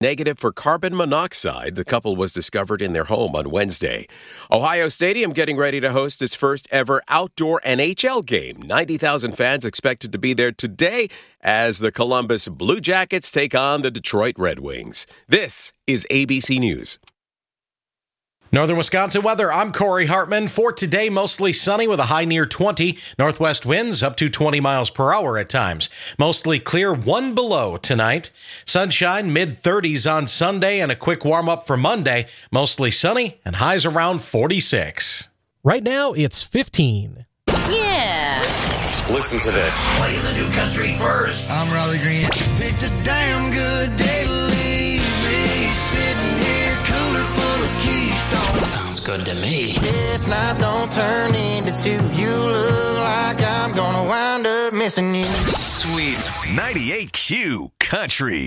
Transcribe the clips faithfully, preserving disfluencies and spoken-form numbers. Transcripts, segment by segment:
negative for carbon monoxide. The couple was discovered in their home on Wednesday. Ohio Stadium getting ready to host its first ever outdoor N H L game. ninety thousand fans expected to be there today as the Columbus Blue Jackets take on the Detroit Red Wings. This is A B C News. Northern Wisconsin weather, I'm Corey Hartman. For today, mostly sunny with a high near twenty. Northwest winds up to twenty miles per hour at times. Mostly clear, one below tonight. Sunshine, mid thirties on Sunday and a quick warm up for Monday. Mostly sunny and highs around forty-six. Right now, it's fifteen. Yeah. Listen to this. Playing the new country first. I'm Riley Green. Picked a damn good day to leave me sitting here, cooler full of Keystone. Sounds good to me. This night don't turn into two. You look like I'm gonna wind up missing you. Sweet ninety-eight Q Country.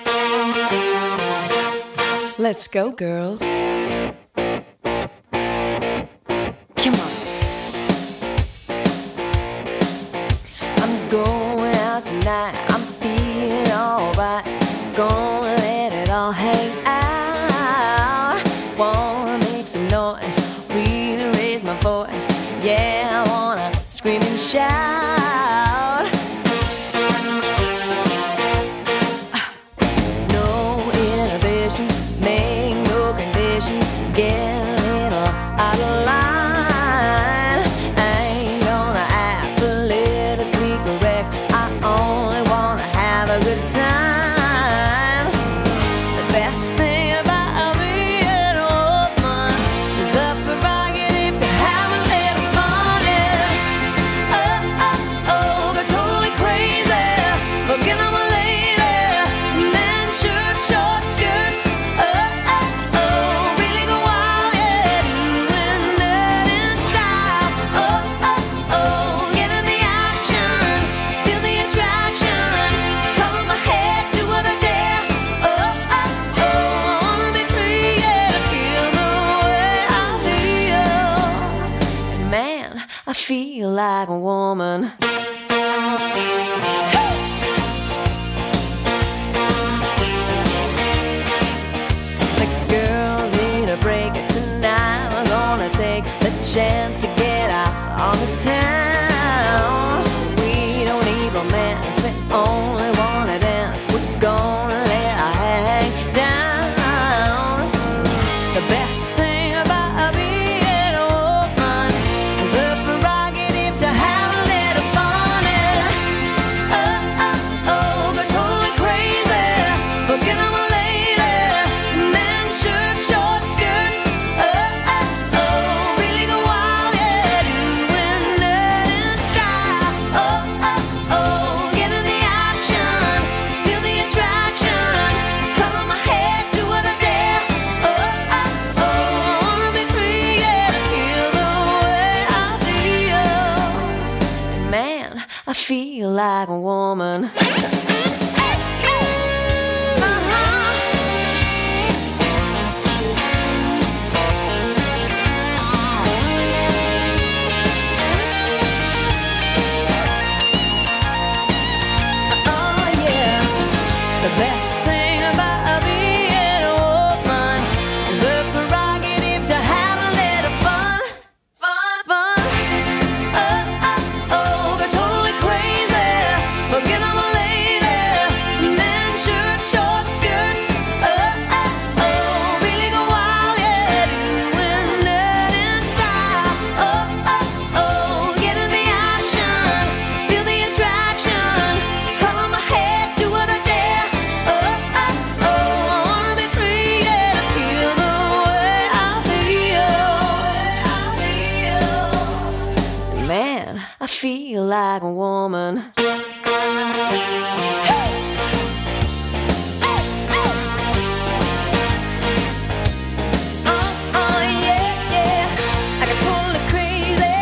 Let's go, girls. Come on. I'm going out tonight. I'm feeling alright. Gonna let it all hang out. Wanna make some noise. Really raise my voice. Yeah, I wanna scream and shout. No inhibitions, make no conditions. Get a little out of line. I ain't gonna act politically correct. I only wanna have a good time. The best thing about being a woman is the prerogative to have a little fun. Yeah. Oh, oh, oh, they're totally crazy. Forget I'm a lady. Men, shirt, short skirts. Oh, oh, oh, really go wild. Yeah, doing that in style. Oh, oh, oh, get in the action. Feel the attraction. Color my head, do what I dare. Oh, oh, oh, I wanna be free, yeah, to feel the way I feel. And man, I feel like a woman. The girls need a break tonight. We're gonna take the chance to get out on the town. We don't need romance, we only wanna dance. We're gonna let our hair hang down. The best thing about being a woman is the prerogative to have a little fun. Yeah. Oh, oh, oh, they're totally crazy. Forget I'm a lady. Men, shirt, short skirts. Oh, oh, oh, really go wild. Yeah, doing that in style. Oh, oh, oh, get in the action. Feel the attraction. Color my head, do what I dare. Oh, oh, oh, I wanna be free, yeah, to feel the way I feel. Man, I feel like a woman. Oh yeah, the best thing about being a woman is the prerogative to have a little fun, fun, fun. Oh, oh, oh, they're totally crazy. Forget I'm a lady. Men, shirt, short skirts. Oh, oh, oh, really go wild, yeah, doing that in style. Oh, oh, oh, get in the action. Feel the attraction. Color my head, do what I dare. Oh, oh, oh, I wanna be free, yeah, to feel the way I feel. Man, I feel like a woman. Oh, oh, yeah, yeah, I got totally crazy.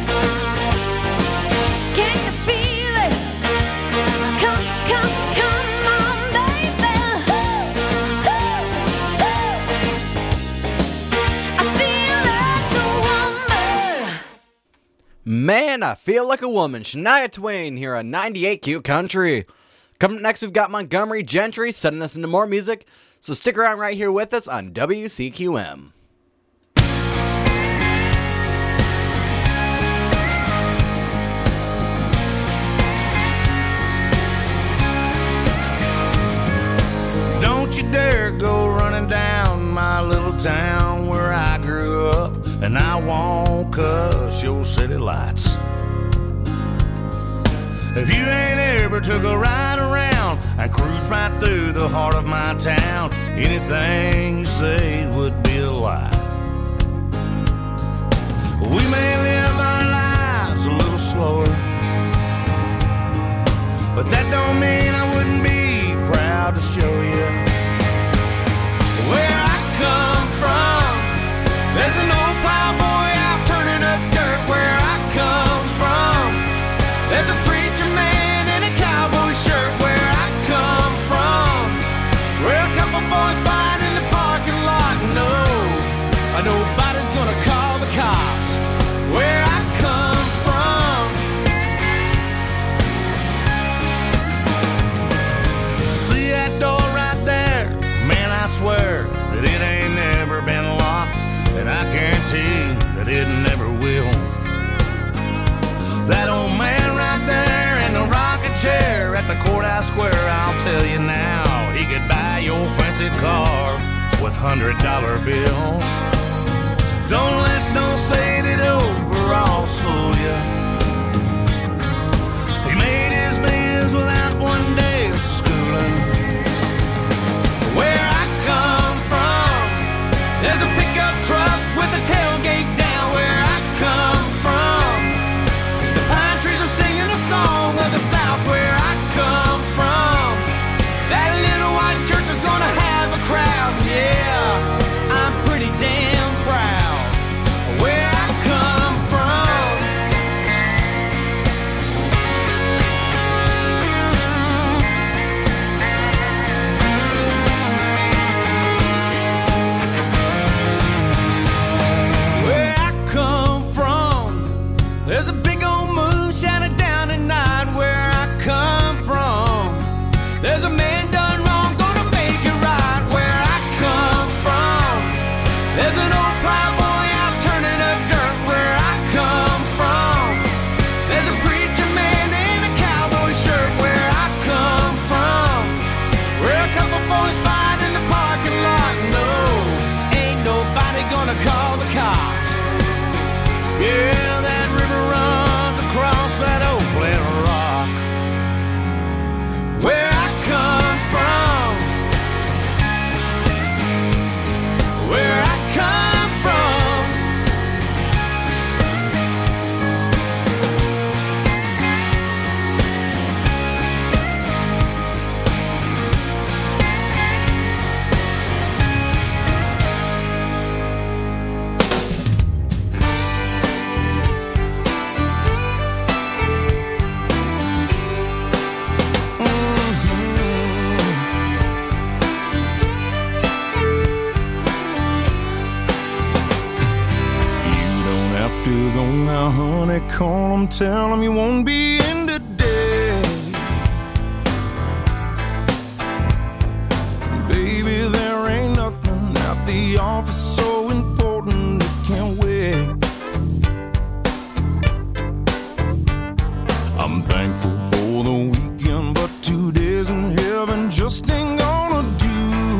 Can you feel it? Come, come, come on, baby. Ooh, ooh, ooh. I feel like a woman. Man, I feel like a woman. Shania Twain here on ninety-eight Q Country. Coming up next, we've got Montgomery Gentry sending us into more music. So stick around right here with us on W C Q M. Don't you dare go running down my little town where I grew up, and I won't cuss your city lights. If you ain't ever took a ride around and cruise right through the heart of my town, anything you say would be a lie. We may live our lives a little slower, but that don't mean I wouldn't be proud to show you where I come from. There's an old plowboy out turning up dirt where I come from. There's a preacher man in a cowboy shirt where I come from. Where a couple boys fight in the parking lot. No, nobody's gonna call the cops where I come from. See that door right there? Man, I swear that it ain't never been locked, and I guarantee that it never will. That old man right there in the rocking chair at the courthouse square, I'll tell you now, he could buy your fancy car with hundred dollar bills. Don't let those faded overalls fool you. He made his biz without one day of schooling. Where I come from, there's a pickup truck with a tailgate down where I come from. The pine trees are singing a song of the South where I come from. That little white church is gonna have a crowd, yeah, I'm pretty damn proud where I come from. Where I come from, there's a big old moon shining down at night where I come from. There's a man done wrong, gonna make it right where I come from. There's an old plowboy out turning up dirt where I come from. There's a preacher man in a cowboy shirt where I come from. Where a couple boys fight in the parking lot. No, ain't nobody gonna call the cops. Yeah, that river runs across that old flat rock. Where I come from, where I come from. You don't have to go now, honey. Call them, tell them you won't be in today. Baby, there ain't nothing at the office so important it can't wait. I'm thankful for the weekend, but two days in heaven just ain't gonna do.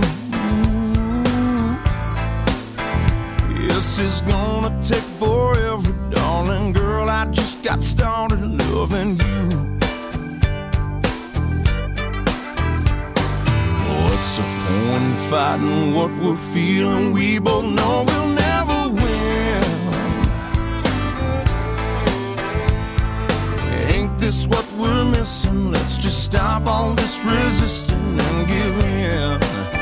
Yes, it's gonna take forever, darling girl. I just got started loving you. What's the point in fighting what we're feeling? We both know we'll never win. Ain't this what we're missing? Let's just stop all this resisting and give in.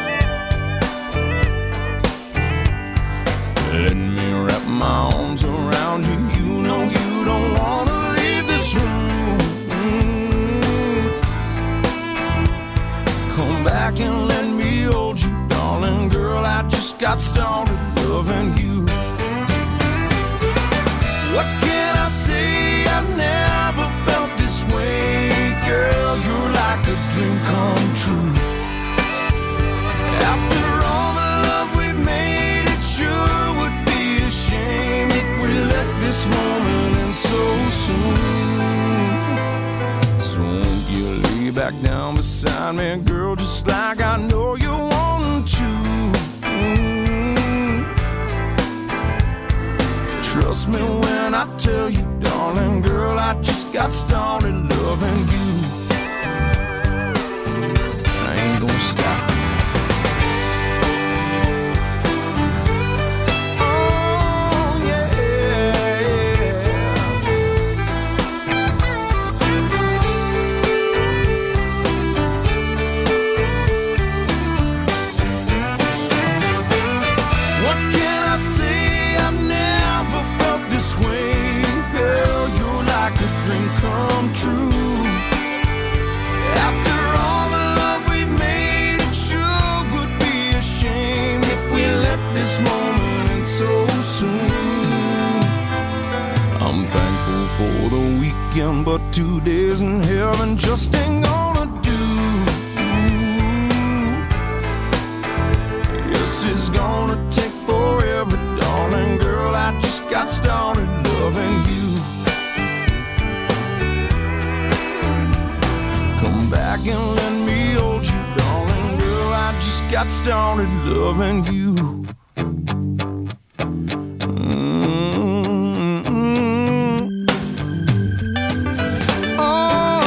Let me wrap my arms around you. You know you don't wanna leave this room. Come back and let me hold you, darling girl. I just got started loving you. What can I say? I've never felt this way, girl. You're like a dream come true. After down beside me, girl, just like I know you want to. Mm. Trust me when I tell you, darling, girl, I just got started loving you. I ain't gonna stop. Come true. After all the love we've made, it sure would be a shame if we let this moment end so soon. I'm thankful for the weekend, but two days in heaven just ain't gonna do. Yes, it's gonna take forever, darling girl, I just got started loving you. Come back and let me hold you, darling girl, I just got started loving you. Mm-hmm. Oh,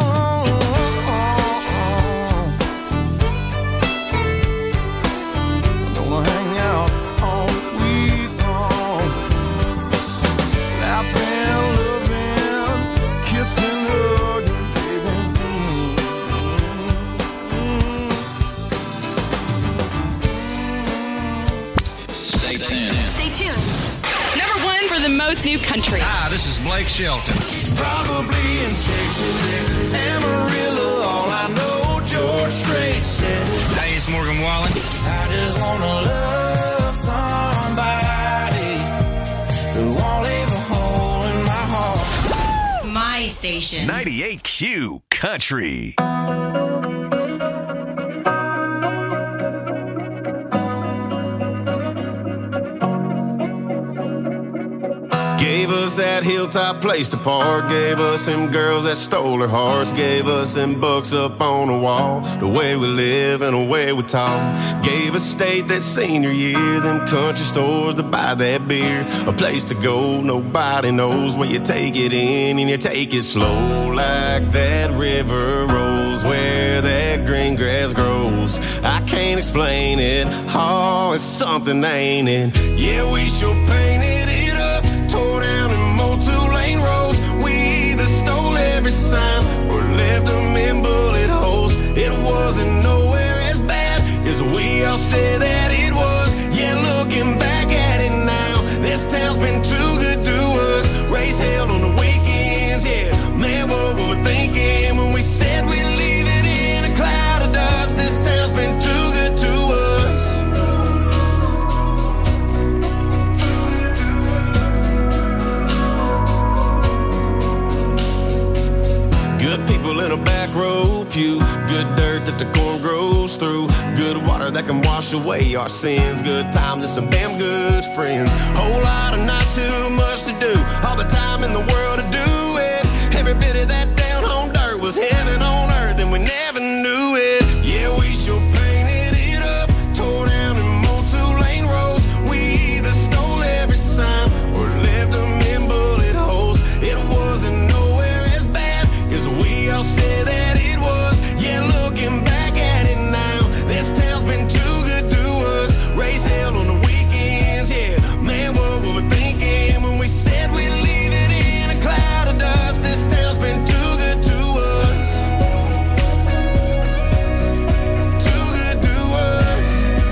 I'm gonna hang out all week long, laughing, loving, kissing, hugging. Stay tuned. Number one for the most new country. Hi, this is Blake Shelton. Probably in Texas, Amarillo, all I know, George Strait said. Hey, it's Morgan Wallen. I just wanna love somebody who won't leave a hole in my heart. My station. ninety-eight Q Country. Gave us that hilltop place to park. Gave us them girls that stole our hearts. Gave us them books up on the wall. The way we live and the way we talk. Gave us state that senior year. Them country stores to buy that beer. A place to go nobody knows, where you take it in and you take it slow. Like that river rolls where that green grass grows. I can't explain it. Oh, it's something, ain't it? Yeah, we sure painted it up. Tore down and mowed two-lane roads. We either stole every sign or left them in bullet holes. It wasn't nowhere as bad as we all said that it was. Yeah, looking back at it now, this town's been too good to us. Race held on the weekends, yeah. Man, what were we thinking when we said we'd leave it in a cloud of dust? This town's been too good to us. Good people in a back row pew. Good dirt that the corn grows through. Good water that can wash away our sins. Good times and some damn good friends. Whole lot of not too much to do. All the time in the world to do it. Every bit of that down home dirt was heaven on earth, and we never knew it. Yeah, we sure painted it up. Tore down and mowed two-lane roads. We either stole every sign or left them in bullet holes. It wasn't nowhere as bad as we all said that it was. Yeah, looking back at it now, this town's been too good to us. Race held on the weekends, yeah. Man, what were we thinking when we said we'd leave it in a cloud of dust? This town's been too good to us. Too good to us.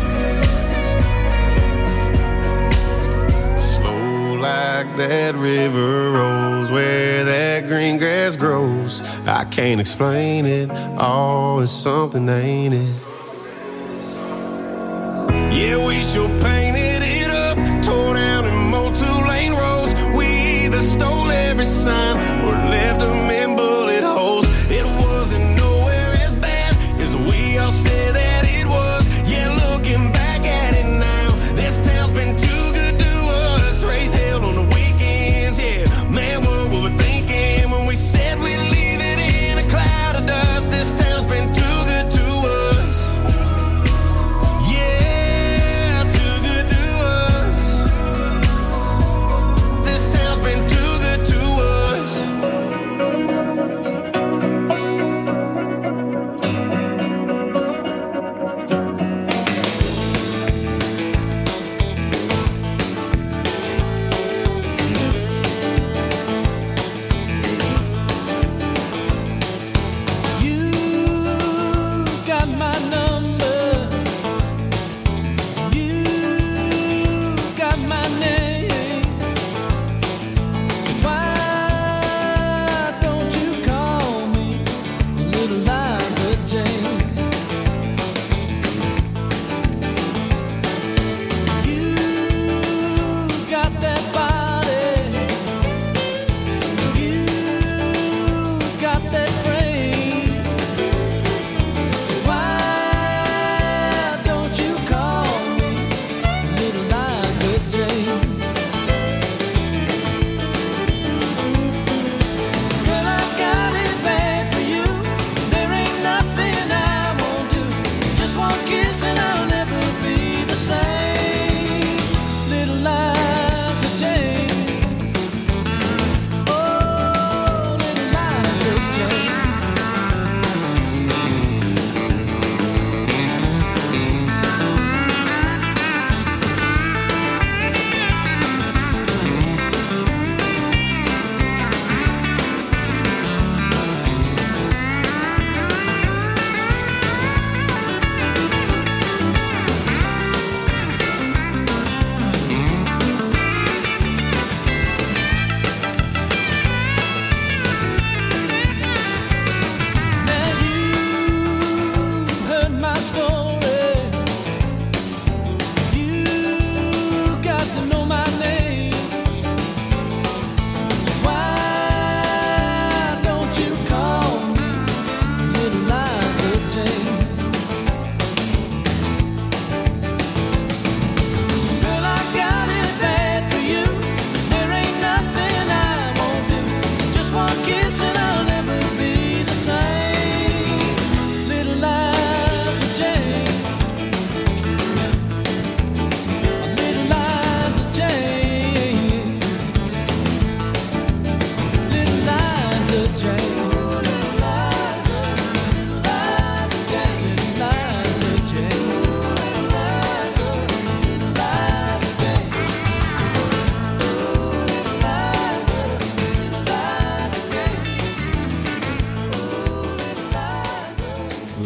Slow like that river rolls where that green grass grows. I can't explain it. Oh, it's something, ain't it? Yeah, we sure painted it up. Tore down and mowed two-lane roads. We either stole every sign or left them in bullet holes. It wasn't nowhere as bad as we all said that it was. Yeah, looking back at it now, this town's been too good to us. Race held on the weekends, yeah. Man, what were we thinking when we said we'd leave it in a cloud of dust? This town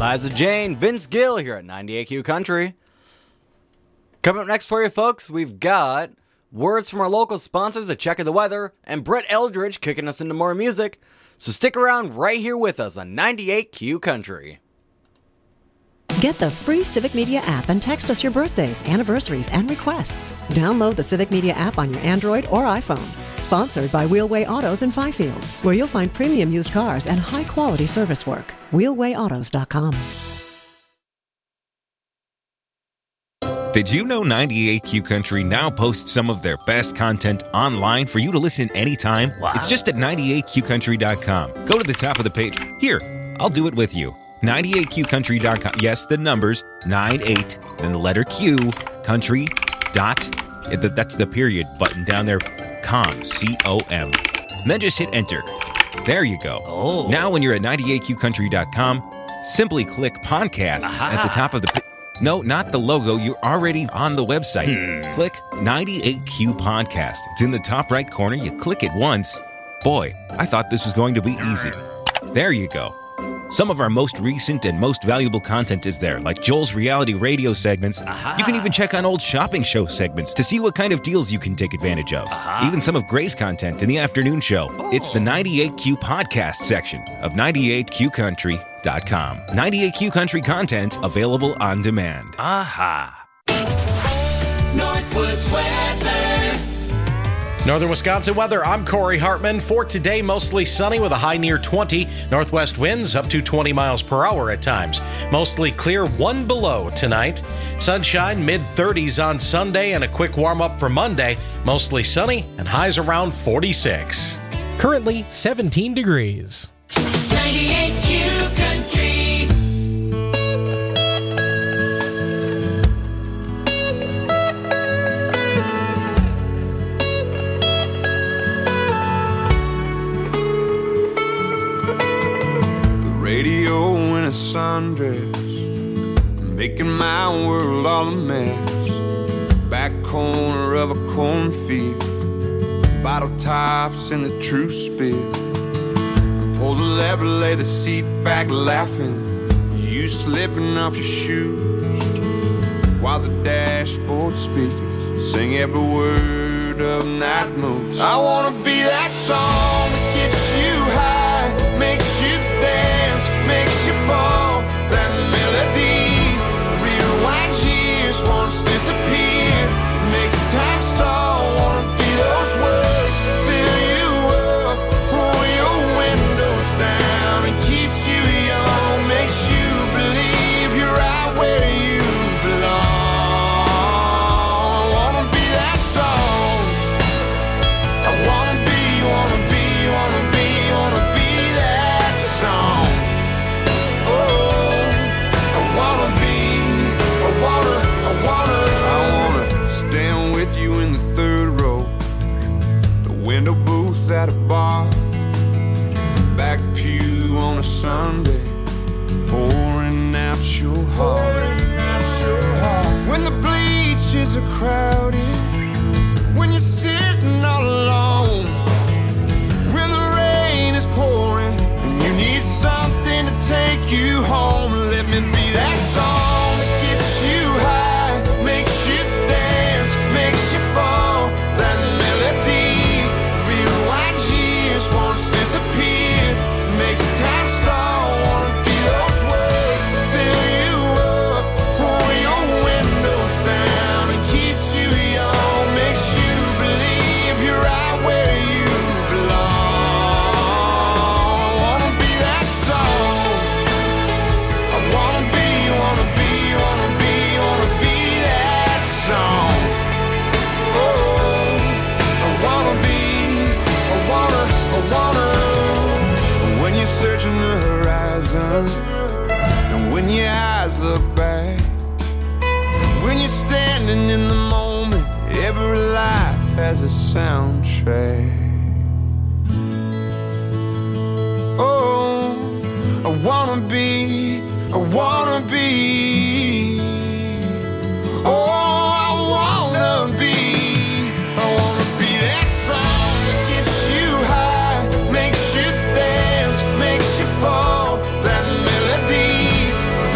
Eliza Jane, Vince Gill here at ninety-eight Q Country. Coming up next for you folks, we've got words from our local sponsors, a check of the weather, and Brett Eldridge kicking us into more music. So stick around right here with us on ninety-eight Q Country. Get the free Civic Media app and text us your birthdays, anniversaries, and requests. Download the Civic Media app on your Android or iPhone. Sponsored by Wheelway Autos in Fifield, where you'll find premium used cars and high-quality service work. wheelway autos dot com. Did you know ninety-eight Q Country now posts some of their best content online for you to listen anytime? Wow. It's just at ninety-eight q country dot com. Go to the top of the page. Here, I'll do it with you. ninety-eight q country dot com. Yes, the numbers, ninety-eight, then the letter Q, country, dot, that's the period button down there, com, C O M. And then just hit enter. There you go. Oh. Now when you're at ninety-eight q country dot com, simply click podcasts Aha. at the top of the page. No, not the logo. You're already on the website. Hmm. Click ninety-eight Q Podcast. It's in the top right corner. You click it once. Boy, I thought this was going to be easy. There you go. Some of our most recent and most valuable content is there, like Joel's reality radio segments. Aha. You can even check on old shopping show segments to see what kind of deals you can take advantage of. Aha. Even some of Gray's content in the afternoon show. Oh. It's the ninety-eight Q Podcast section of ninety-eight q country dot com. ninety-eight Q Country content available on demand. Aha. Northwoods weather. Northern Wisconsin weather, I'm Corey Hartman. For today, mostly sunny with a high near twenty. Northwest winds up to twenty miles per hour at times. Mostly clear, one below tonight. Sunshine, mid thirties on Sunday and a quick warm up for Monday. Mostly sunny and highs around forty-six. Currently seventeen degrees. ninety-eight Q Country. Radio in a sundress, making my world all a mess. Back corner of a cornfield, bottle tops in a true spill. Pull the lever, lay the seat back laughing, you slipping off your shoes, while the dashboard speakers sing every word of Night Moves. I wanna be that song that gets you high, makes you dance, makes you fall. That melody rewinds years, once disappeared, makes time stall. Wanna be those words, fill you up, roll your windows down, and keeps you young, makes you believe you're right where you belong. I wanna be that song. I wanna be, wanna be, wanna be, wanna be that song. Stand with you in the third row, the window booth at a bar, back pew on a Sunday, pouring out your heart. When the bleachers are crowded, when you're sitting all alone, when the rain is pouring and you need something to take you home, let me be that song that gets you high, makes you dance, makes you fall. That melody rewinds years, once disappeared, makes time stall. Wanna be those words, fill you up, roll your windows down, and keeps you young, makes you believe you're right where you belong. I wanna be that song. I wanna be, wanna be, wanna be, wanna be that song. Searching the horizon, and when your eyes look back, when you're standing in the moment, every life has a soundtrack. Oh, I wanna be, I wanna be, oh, I wanna be, I wanna be that song that gets you high, makes you dance, makes you fall. That melody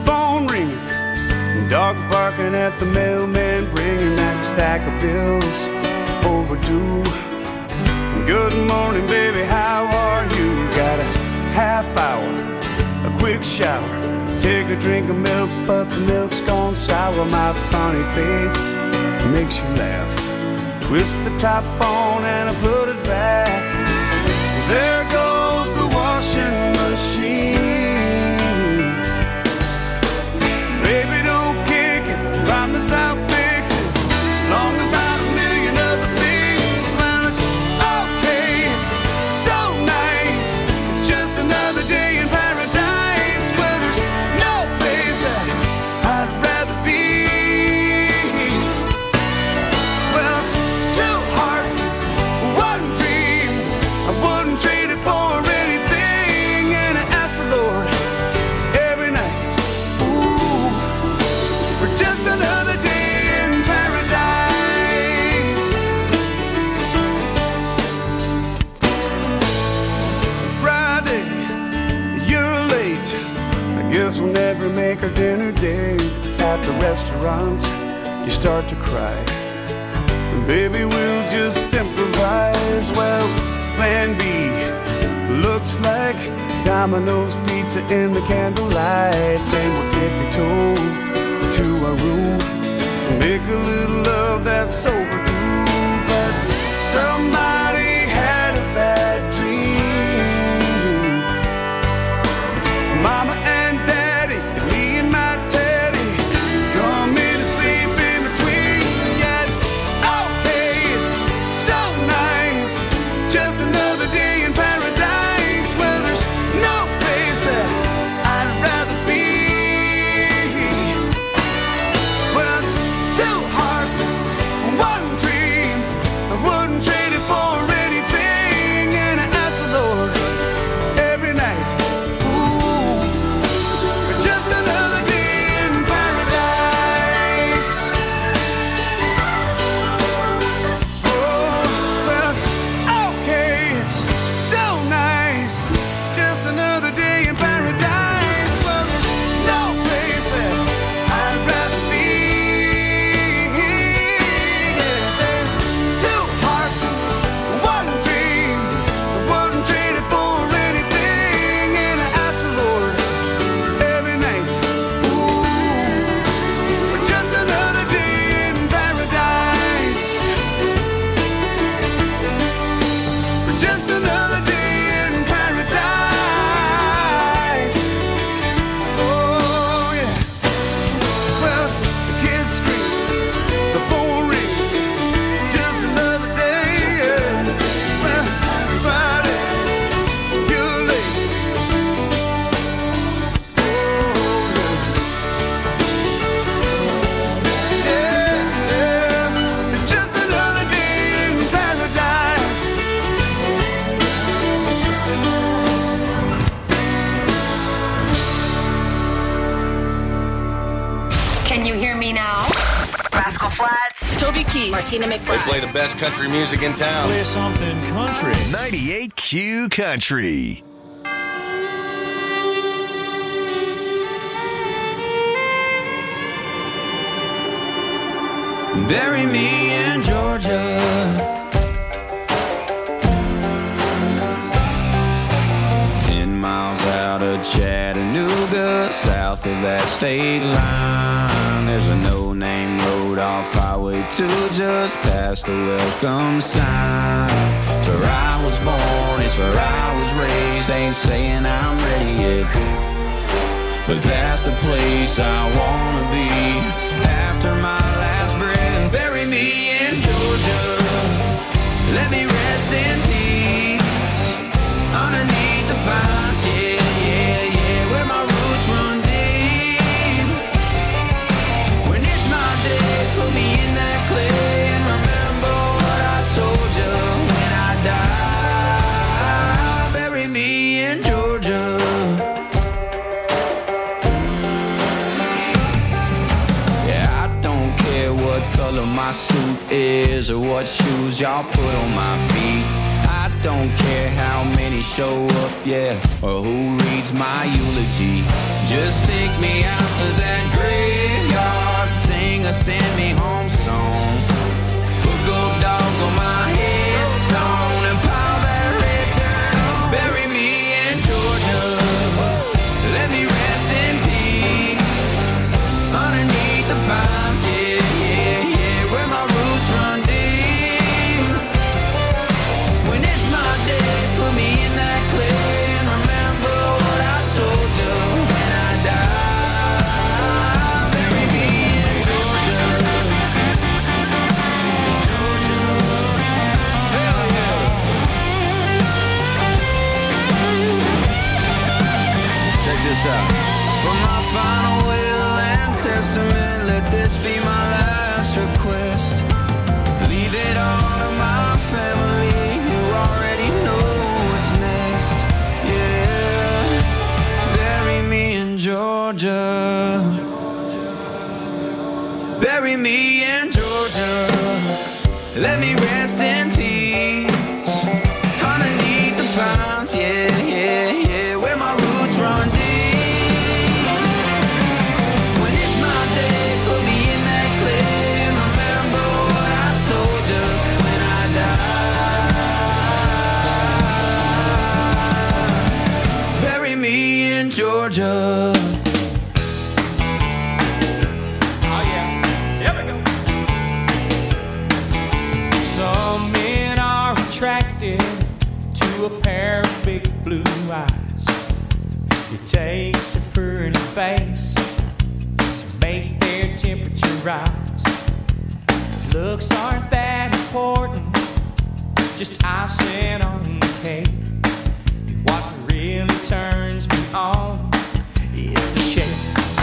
phone ringing, dog barking at the mailman, bringing that stack of bills overdue. Good morning, baby, how are you? Got a half hour, a quick shower, take a drink of milk, but the milk's gone sour. My funny face makes you laugh. Twist the top on and I put it back. There goes the washing machine. Baby, don't kick it, promise I'll fix it. Long about a million other things. Well, it's okay, it's so nice. It's just another day in paradise where there's no place that I'd rather be. Well, it's two hearts, one dream. I wouldn't trade it for anything. And I ask the Lord every night, ooh, for just another day in paradise. Friday, you're late. I guess we'll never make our dinner date. At the restaurant, you start to cry. And baby, we'll just improvise. Well, plan B looks like Domino's pizza in the candlelight. Then we'll tippy-toe to our room, make a little love that's overdue. But somebody had a bad dream. Mama and Daddy, and me and my Teddy, come in to sleep in between. Yeah, it's okay, it's so nice. Just another day in paradise where there's no place that I'd rather be. Well, it's two hearts, one dream. I wouldn't trade it for anything. And I ask the Lord every night, ooh, for just another day in paradise. Oh, well, it's okay, it's so nice. Just another day in paradise. Well, there's no place that I'd rather be. Yeah, there's two hearts, one dream. I wouldn't trade it for anything. And I ask the Lord every night, ooh, for just another day in paradise. For just another day in paradise. Oh, yeah. Well, the kids scream, the phone ring, just another day. Yeah. Well, Friday, you're late. Yeah, yeah. It's just another day in paradise. Can you hear me now? Rascal Flats, Toby Keith, Martina They McBride. play the best country music in town. Play something country. ninety-eight Q Country. Bury me in Georgia. Ten miles out of Chattanooga, south of that state line, there's a no-name road off Highway two, just past the welcome sign. It's where I was born, it's where I was raised. Ain't saying I'm ready yet, but that's the place I wanna be after my last breath. Bury me in Georgia, let me rest in peace underneath the pines. Yeah, yeah, yeah, where my roots run deep. When it's my day, put me in that clay and remember what I told you when I die. Bury me in Georgia. Color my suit is or what shoes y'all put on my feet. I don't care how many show up, yeah, or who reads my eulogy. Just take me out to that graveyard, sing a send me home song. Put gold dogs on my headstone and pile that red dirt. Bury me in Georgia, let me rest in peace underneath the pines, yeah, yeah, yeah, where my roots run deep. When it's my day, put me in that clay and remember what I told you when I die. Bury me in Georgia, Georgia, hell yeah. Check this out. For my final will and testament, let this be my last request. Leave it all to my family, who already know what's next. Yeah, bury me in Georgia. Bury me in Georgia. Let me rest in peace underneath the pines. Yeah, yeah, yeah, where my roots run deep. When it's my day, put me in that clay and remember what I told you when I die. Bury me in Georgia. Oh yeah, here we go. Some men are attracted to a pair of big blue eyes. It takes a pretty face to make their temperature rise. Looks aren't that important, just icing on the cake. What really turns me on is the shake.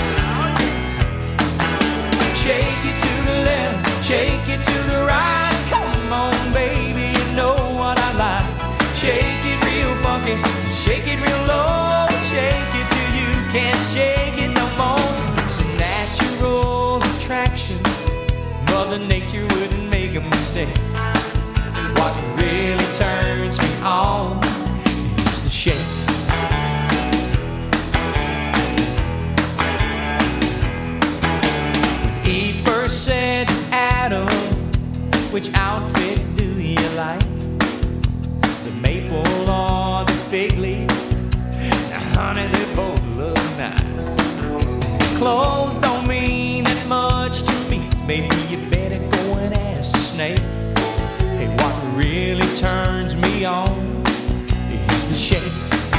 Shake it to the left, shake it to the right. Come on, baby, you know what I like. Shake it real funky, shake it real low. Shake it till you can't shake it no more. It's a natural attraction, Mother Nature wouldn't make a mistake. And what really turns me on is the shake. When Eve first said to Adam, which outfit do you like? The maple or the fig leaf? Now, honey, they both look nice. Clothes don't mean that much to me. Maybe you better go and ask the snake. Hey, what really turns me on is the shake.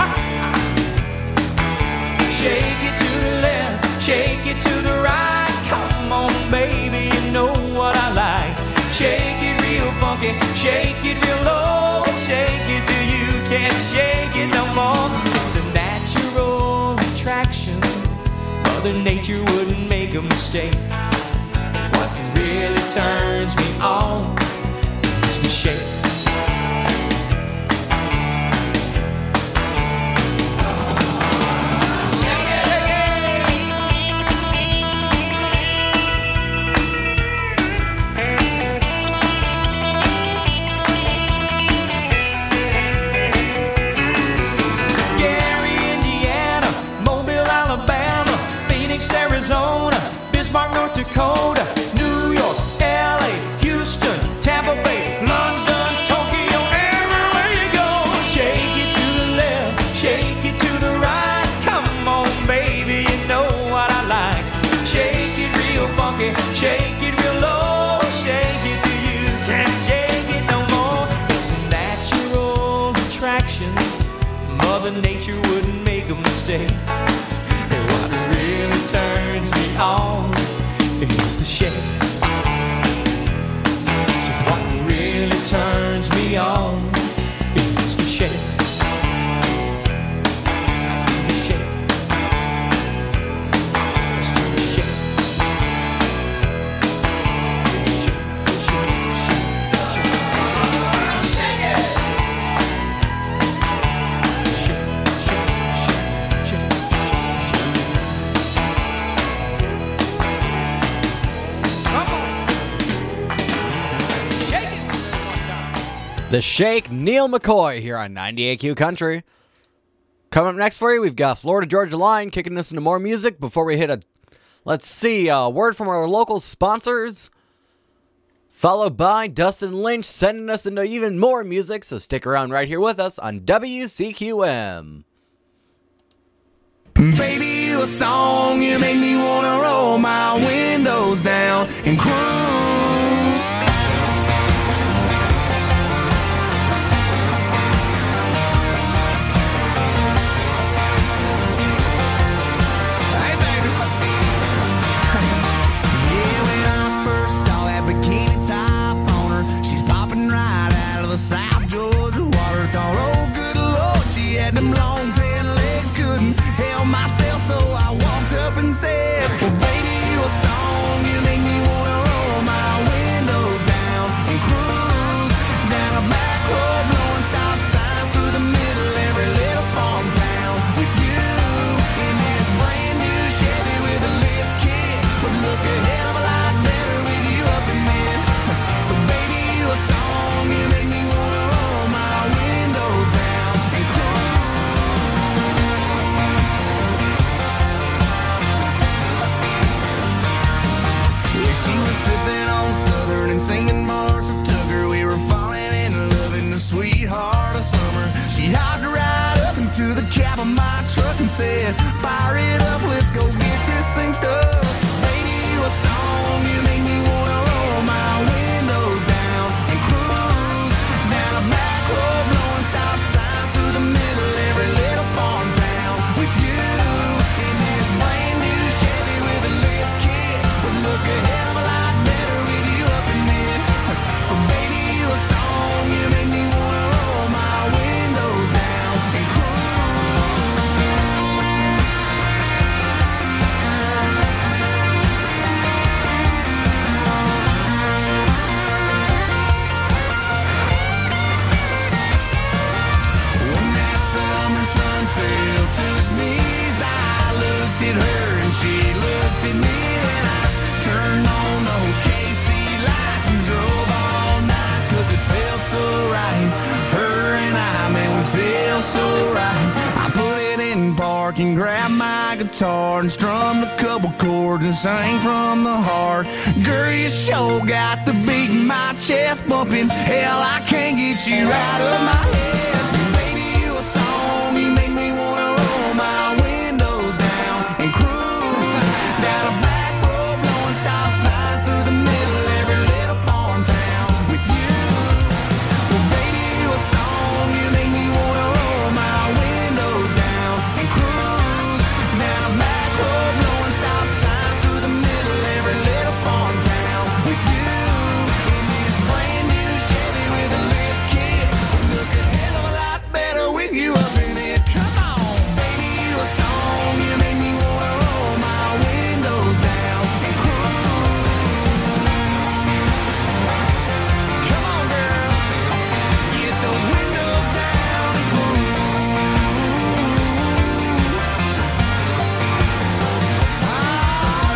Shake it to the left, shake it to the right. Come on, baby, you know what I like. Shake it real funky, shake it real low. Shake it till you can't shake it no more. It's a natural attraction, Mother Nature wouldn't make a mistake. What really turns me on is the shake. Arizona, Bismarck, North Dakota, New York, L A, Houston, Tampa Bay, London, Tokyo, everywhere you go. Shake it to the left, shake it to the right. Come on, baby, you know what I like. Shake it real funky, shake it real low. Shake it till you can't shake it no more. It's a natural attraction, Mother Nature wouldn't make a mistake. Really turns me on is the shake. So what really turns me on is the shake. The shake. Let's do the shake. Shake, shake, shake, shake, shake it. Shake, shake, shake, shake, shake, shake. The Shake, Neil McCoy here on ninety-eight Q Country. Coming up next for you, we've got Florida Georgia Line kicking us into more music before we hit a, let's see, a word from our local sponsors, followed by Dustin Lynch sending us into even more music, so stick around right here with us on W C Q M. Baby, you a song, you make me wanna roll my windows down and cruise. The South Georgia water thought, oh good Lord, she had them long tan legs, couldn't help myself, so I walked up and said, well baby, you a song, you make me wanna roll my windows down and cruise down a back road, blowing stop signs through the middle every little farm town with you in this brand new Chevy with a lift kit, would look a hell of a lot better with you up in it. So baby, you a song, you make me she was sipping on Southern and singing Marshall Tucker. We were falling in love in the sweetheart of summer. She hopped right up into the cab of my truck and said, fire it up, let's go get this thing stuck. Baby, you a song, you make me wanna roll my windows down and cruise down a back road, blowing stop signs through the middle every little farm town with you in this brand new Chevy with a lift kit. Would look ahead. So baby, you a song, you make me wanna roll my windows down and when that summer sun fell to his knees, I looked at her and she looked at me, and I turned on those K C lights and drove all night, cause it felt so right. Her and I, man, we feel so right. I put it in park and grabbed my guitar and strummed a couple chords and sang from the heart. Girl, you sure got the beat in my chest bumping. Hell, I can't get you out of my head. Baby, you a song, you make me wanna roll my windows down and cruise down a back road, blowing stop signs through the middle every little farm town with you. Well, baby, you a song, you make me wanna roll my windows down and cruise down a back road, blowing stop signs through the middle every little farm town with you in this brand new Chevy with a lift kit. Look a hell of a lot better with you up in it. Come on, baby, you a song, you make me wanna roll my windows down and cruise. Come on, girl, get those windows down and cruise. Oh,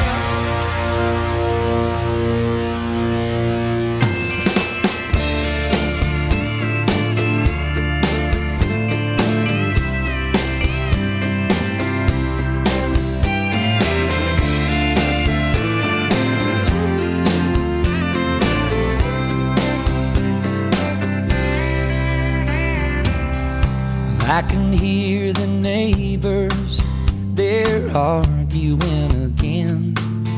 I can hear the neighbors, they're arguing again.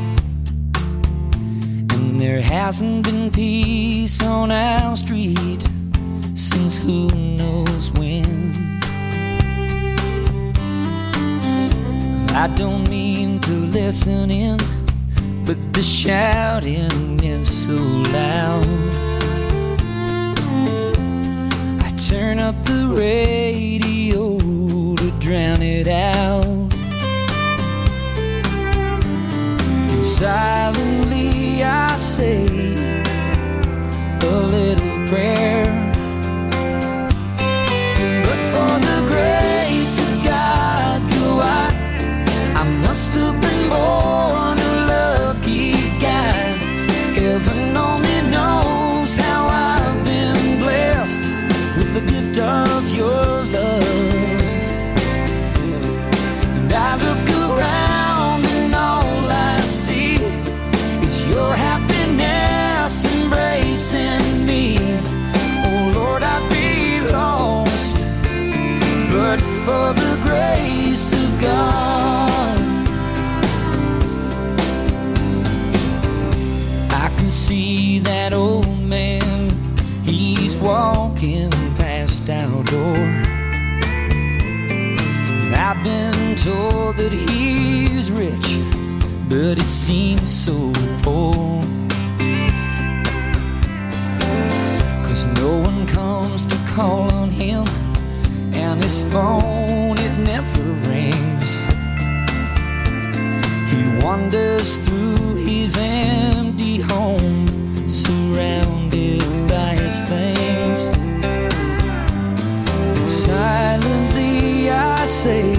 And there hasn't been peace on our street since who knows when. I don't mean to listen in, but the shouting is so loud. I turn up the radio to drown it out. And silently I say a little prayer. But for the grace of God, go I, I must have been born a lucky guy. Heaven only knows how I've been blessed with the gift of your love. door. And I've been told that he's rich, but he seems so poor. 'Cause no one comes to call on him, and his phone, it never rings. He wanders through his empty home, surrounded by his things. Silently I say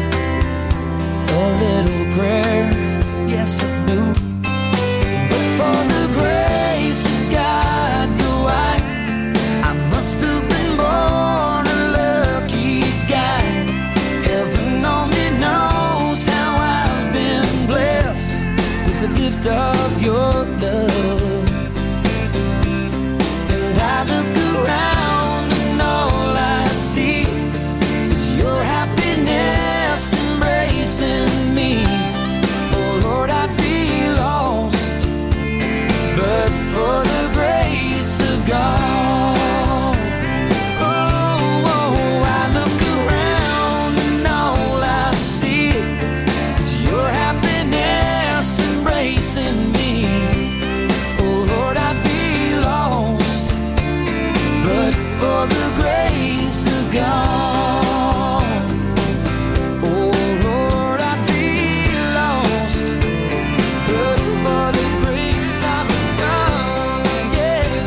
a little prayer, yes I do. But for the grace of God, go I, I must have been born a lucky guy. Heaven only knows how I've been blessed with the gift of your love. And I look around and all I see is your happiness embracing me. Oh Lord, I'd be lost, but for the grace of God. Oh, oh, I look around and all I see is your happiness embracing me. Oh Lord, I'd be lost, but for the grace of God. Oh Lord, I'd be lost, but for the grace of God, yeah.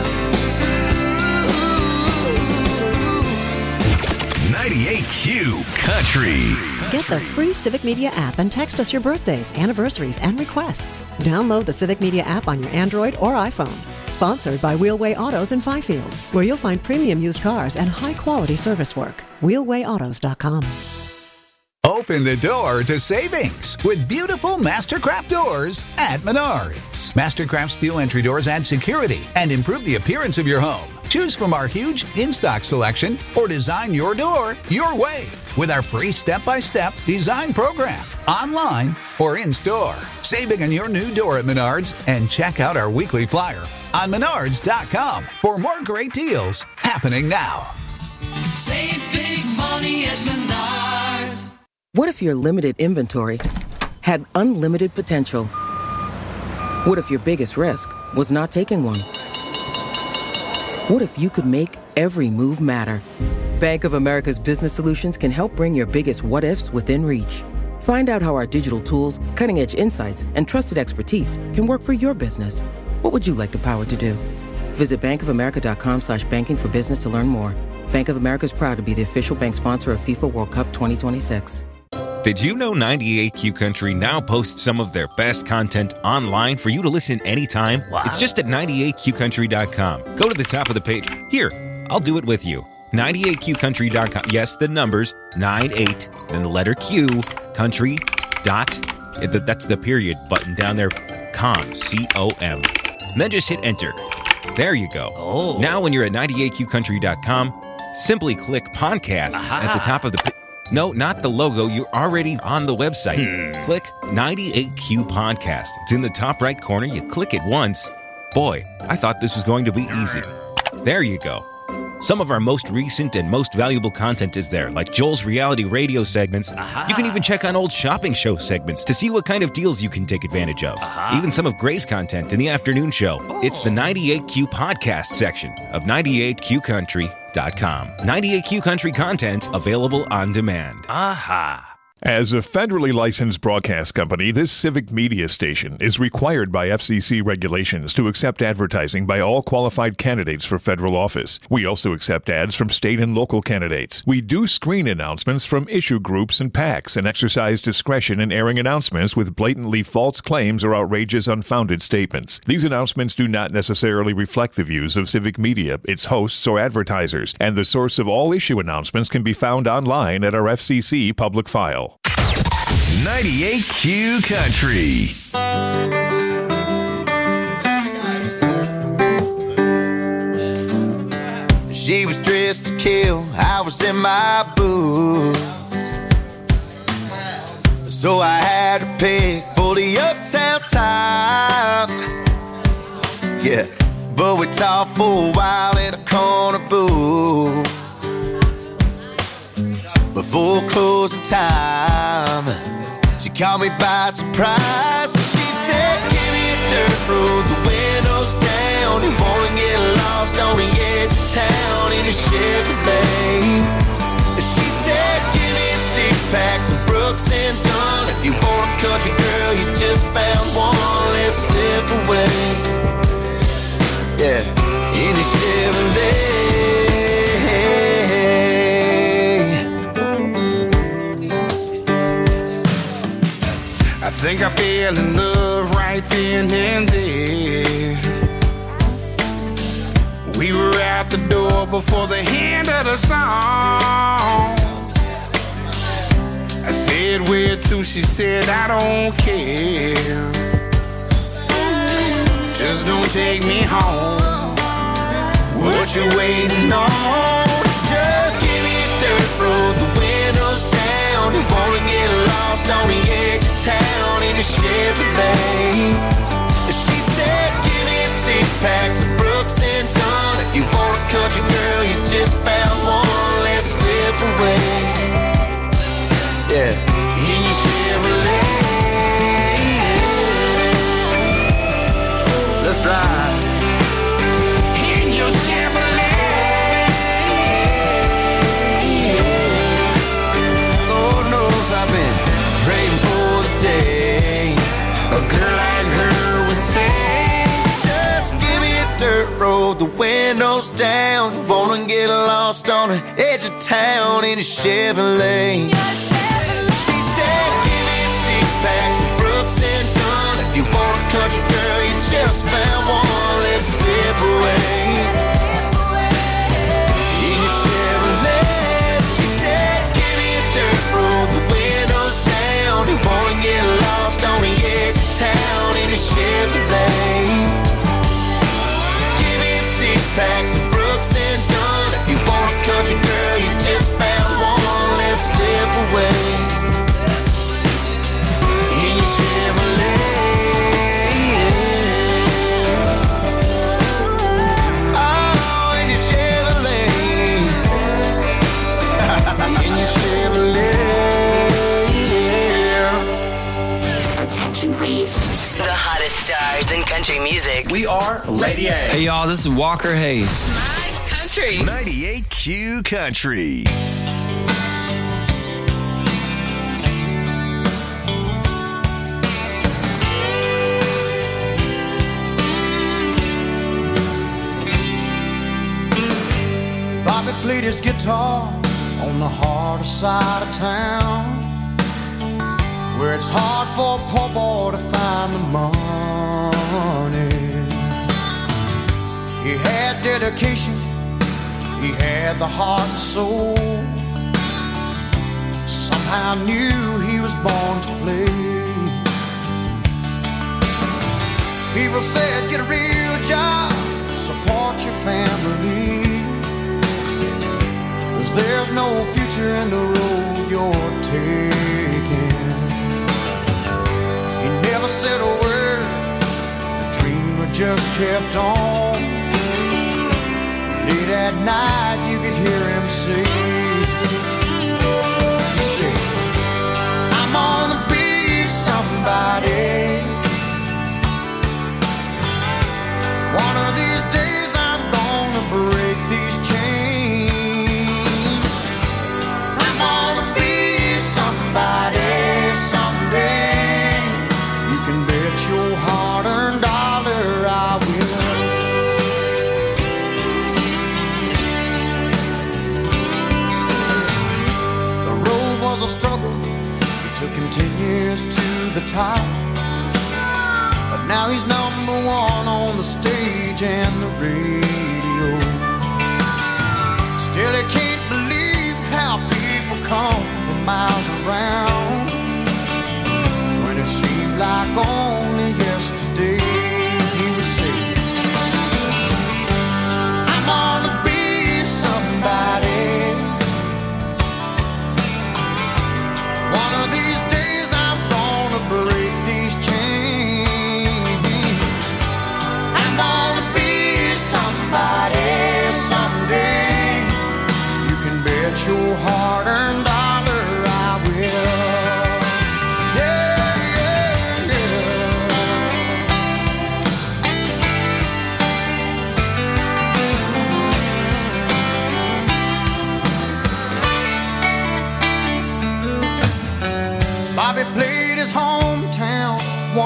ninety-eight Q Country. Get the free Civic Media app and text us your birthdays, anniversaries, and requests. Download the Civic Media app on your Android or iPhone. Sponsored by Wheelway Autos in Fifield, where you'll find premium used cars and high-quality service work. wheelway autos dot com. Open the door to savings with beautiful Mastercraft doors at Menards. Mastercraft steel entry doors add security and improve the appearance of your home. Choose from our huge in-stock selection or design your door your way with our free step-by-step design program, online or in-store. Saving on your new door at Menards, and check out our weekly flyer on menards dot com for more great deals happening now. Save big money at Menards. What if your limited inventory had unlimited potential? What if your biggest risk was not taking one? What if you could make every move matter? Bank of America's Business Solutions can help bring your biggest what-ifs within reach. Find out how our digital tools, cutting-edge insights, and trusted expertise can work for your business. What would you like the power to do? Visit bankofamerica.com slash banking for business to learn more. Bank of America is proud to be the official bank sponsor of FIFA World Cup twenty twenty-six. Did you know ninety-eight Q Country now posts some of their best content online for you to listen anytime? Wow. It's just at ninety-eight q country dot com. Go to the top of the page. Here, I'll do it with you. ninety-eight q country dot com. Yes, the numbers, ninety-eight, then the letter Q, country, dot, that's the period button down there, com, C O M. And then just hit enter. There you go. Oh. Now when you're at ninety-eight q country dot com, simply click podcasts Aha. at the top of the page. No, not the logo. You're already on the website. Hmm. Click ninety-eight Q Podcast. It's in the top right corner. You click it once. Boy, I thought this was going to be easy. There you go. Some of our most recent and most valuable content is there, like Joel's reality radio segments. Aha. You can even check on old shopping show segments to see what kind of deals you can take advantage of. Aha. Even some of Gray's content in the afternoon show. Oh. It's the ninety-eight Q Podcast section of ninety-eight q country dot com. ninety-eight Q Country content available on demand. Aha. As a federally licensed broadcast company, this civic media station is required by F C C regulations to accept advertising by all qualified candidates for federal office. We also accept ads from state and local candidates. We do screen announcements from issue groups and PACs and exercise discretion in airing announcements with blatantly false claims or outrageous, unfounded statements. These announcements do not necessarily reflect the views of civic media, its hosts, or advertisers, and the source of all issue announcements can be found online at our F C C public file. ninety-eight Q Country. She was dressed to kill, I was in my booth. So I had to pick for the uptown top. Yeah, but we talked for a while in a corner booth. before closing time. She caught me by surprise. She said, give me a dirt road, the windows down. You wanna get lost on the edge of town in a Chevrolet. She said, give me a six-pack, some Brooks and Dunn. If you want a country girl, you just found one. Let's slip away. Yeah, in a Chevrolet. I think I fell in love right then and there. We were out the door before the end of the song. I said, where to? She said, I don't care. Just don't take me home. What you waiting on? Just give me a dirt road, the windows down. You wanna get lost on the edge of town in a Chevrolet. She said, give me a six-pack, some Brooks and Dunn. If you want a country girl, you just found one. Let's slip away. Yeah, in your Chevrolet. Let's ride. In your Chevrolet. Lord knows I've been praying for the day a girl like her would say, just give me a dirt road, the windows down. Wanna get lost on the edge of town in a Chevrolet. She said, give me a six-pack, some Brooks and Dunn. If you want a country girl, you just found one. Let's slip away. In your Chevrolet. She said, give me a dirt road, the windows down. You wanna get lost on the edge of town in a Chevrolet. Give me a six-pack, some Brooks and Dunn. If you want a country girl, you just found one. Let's slip away. In your Chevrolet. Oh, in your Chevrolet. In your Chevrolet. Attention, please. The hottest stars in country music. We are Lady A. Hey, y'all, this is Walker Hayes. Country. ninety-eight Q Country. Bobby played his guitar on the harder side of town, where it's hard for a poor boy to find the money. He had dedication, he had the heart and soul. Somehow knew he was born to play. People said, get a real job, support your family, 'cause there's no future in the road you're taking. He never said a word, the dreamer just kept on. Late at night you could hear him say, he said, I'm gonna be somebody. One of these days I'm gonna break these chains. I'm gonna be somebody someday. You can bet your hard-earned dollar I will. The road was a struggle, it took him ten years to the top. But now he's number one on the stage and the radio. Still he can't believe how people come from miles around, when it seemed like only yesterday he would say, I'm gonna be somebody. One of these days I'm gonna break these chains. I'm gonna be somebody someday. You can bet your hard-earned dollar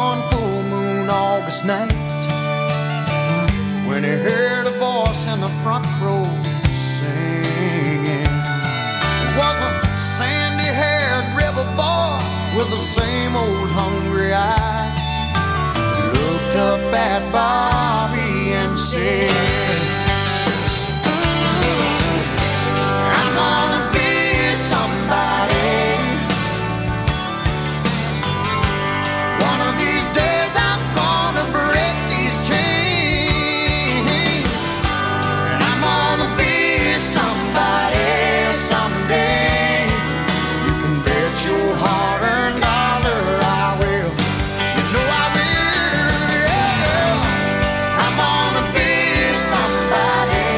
one full moon August night when he heard a voice in the front row singing. It was a sandy-haired river boy with the same old hungry eyes. He looked up at Bobby and said, I'm gonna be somebody. One of these days I'm gonna break these chains, and I'm gonna be somebody someday. You can bet your hard-earned dollar I will. You know I will, yeah. I'm gonna be somebody.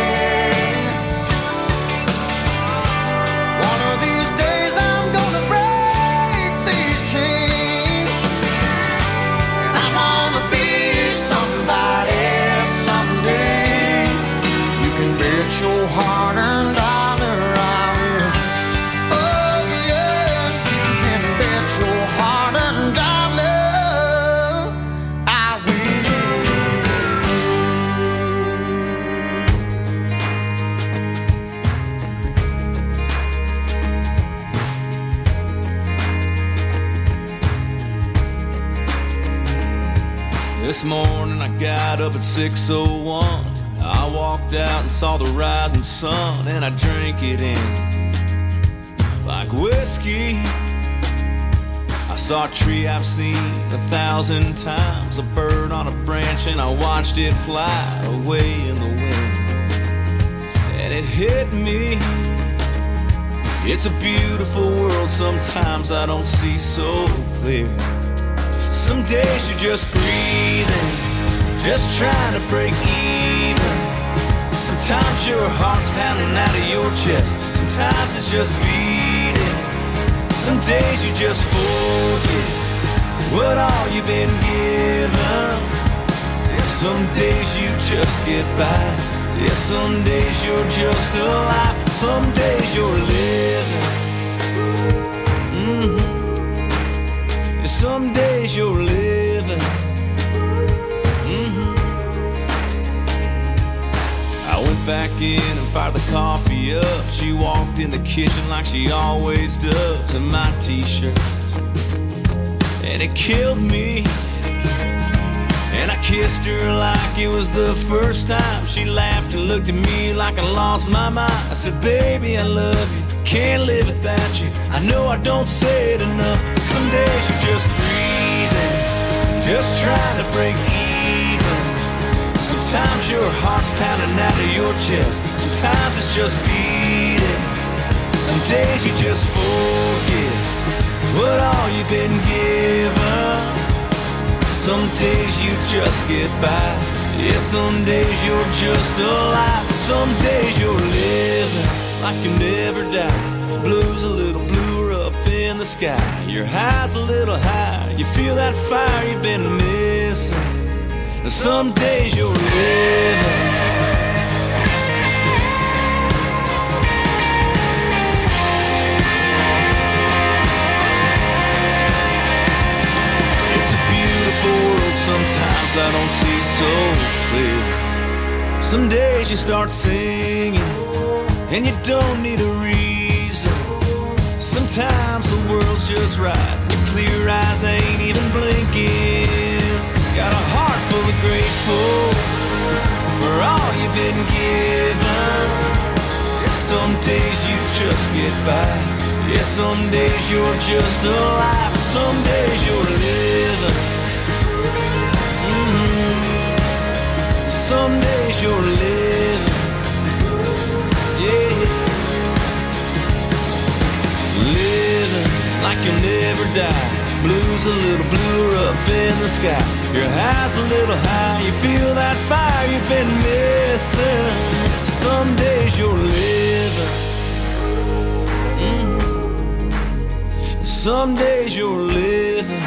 One of these days I'm gonna break these chains, and I'm gonna be somebody someday. You can bet your hard-earned dollar I will. Oh yeah, you can bet your hard-earned dollar I will. This morning I got up at six oh one. I walked out and saw the rising sun, and I drank it in like whiskey. I saw a tree I've seen a thousand times, a bird on a branch, and I watched it fly away in the wind. And it hit me, it's a beautiful world, sometimes I don't see so clear. Some days you're just breathing, just trying to break even. Sometimes your heart's pounding out of your chest, sometimes it's just beating. Some days you just forget what all you've been given. Yeah, some days you just get by. Yeah, some days you're just alive. Some days you're living. Mm-hmm. Yeah, some days you're living. Mm-hmm. I went back in and fired the coffee up. She walked in the kitchen like she always does, in my t-shirt, and it killed me. And I kissed her like it was the first time. She laughed and looked at me like I lost my mind. I said, baby, I love you, can't live without you. I know I don't say it enough, but some days you're just breathing, just trying to break even. Sometimes your heart's pounding out of your chest, sometimes it's just beating. Some days you just forget what all you've been given. Some days you just get by. Yeah, some days you're just alive. Some days you're living like you never die. Blue's a little bluer up in the sky. Your high's a little higher. You feel that fire you've been missing. And some days you're living. World, sometimes I don't see so clear. Some days you start singing and you don't need a reason. Sometimes the world's just right, your clear eyes ain't even blinking. Got a heart full of grateful for all you've been given. Some days you just get by. Yeah, some days you're just alive. Some days you're living. Some days you're living, yeah. Living like you'll never die. Blue's a little bluer up in the sky. Your high's a little high. You feel that fire you've been missing. Some days you're living. Mm-hmm. Some days you're living.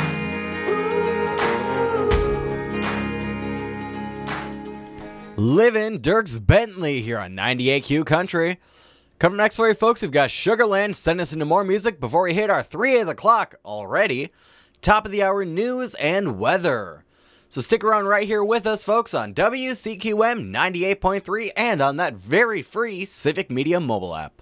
Livin' Dierks Bentley here on ninety-eight Q Country. Coming next for you folks, we've got Sugarland sending us into more music before we hit our three o'clock already. top of the hour news and weather. So stick around right here with us, folks, on W C Q M ninety-eight point three and on that very free Civic Media mobile app.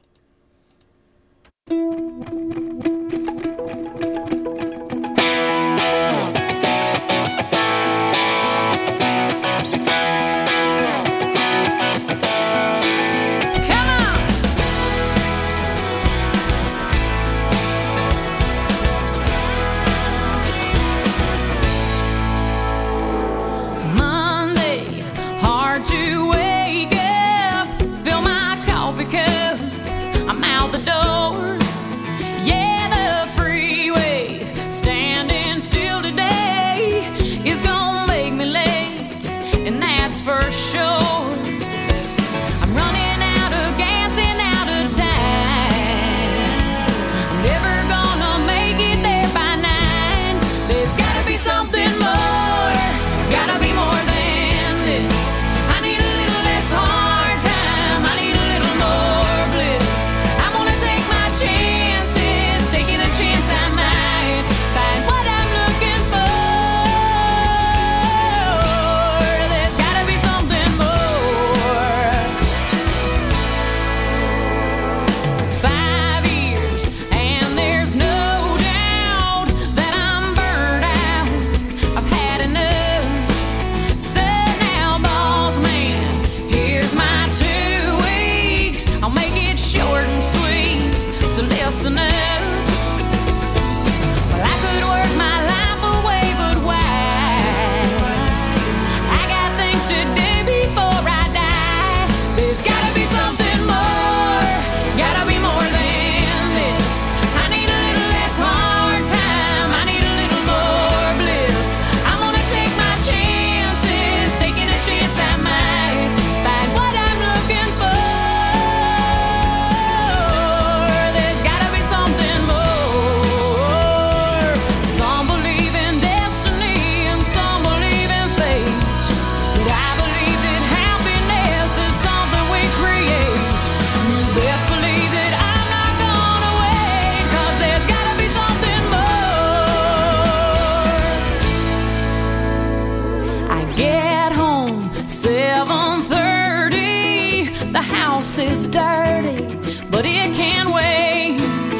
Is dirty, but it can wait.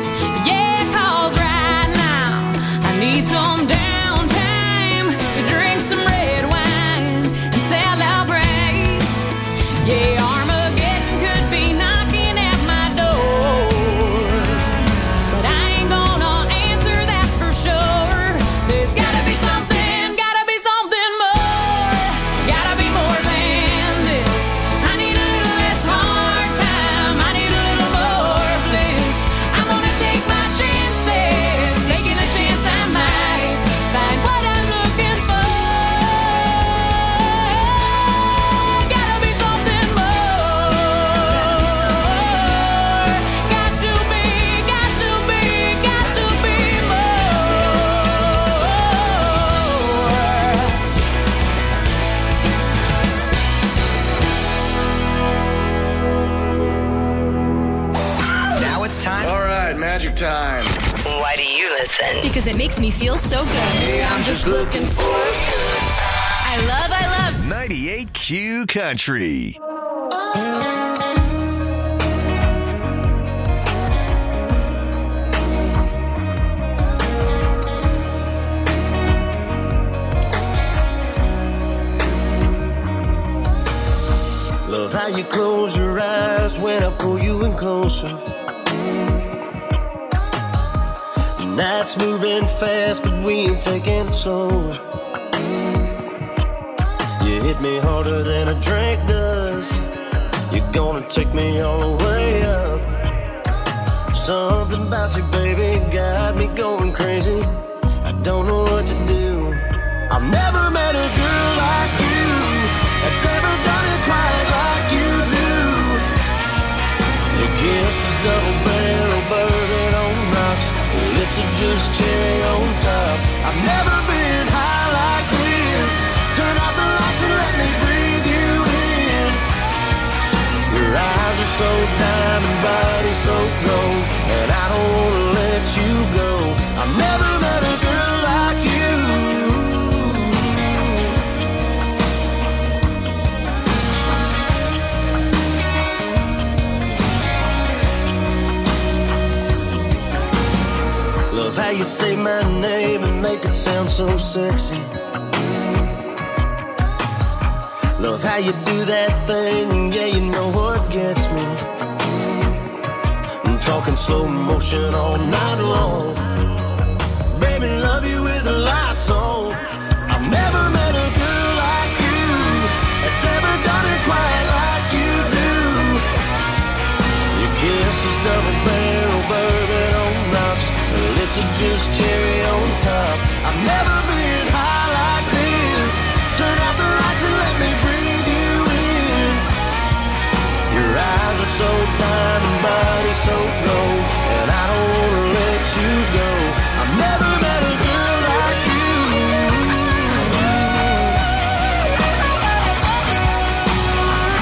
Yeah, 'cause right now I need some downtime to drink some red wine and celebrate. Yeah, Armageddon could be knocking at my door, but I ain't gonna answer, that's for sure. There's gotta be something, gotta be something more, gotta be more than this. I need a little less harm. Magic time. Why do you listen? Because it makes me feel so good. Hey, I'm just looking for a good time. I love, I love ninety-eight Q Country. Love how you close your eyes when I pull you in closer. Night's moving fast, but we ain't taking it slow. You hit me harder than a drink does. You're gonna take me all the way up. Something about you, baby, got me going crazy. I don't know what to do. I've never met a girl like you that's ever done it quite like you do. Your kiss is double barrel burning on rocks. Your lips are just cherry on top. I've never been high like this. Turn out the lights and let me breathe you in. Your eyes are so diamond, body so gold, and I don't wanna let you go. I've never met a girl like say my name and make it sound so sexy. Love how you do that thing, yeah, you know what gets me. I'm talking slow motion all night long. Baby, love you with the lights on.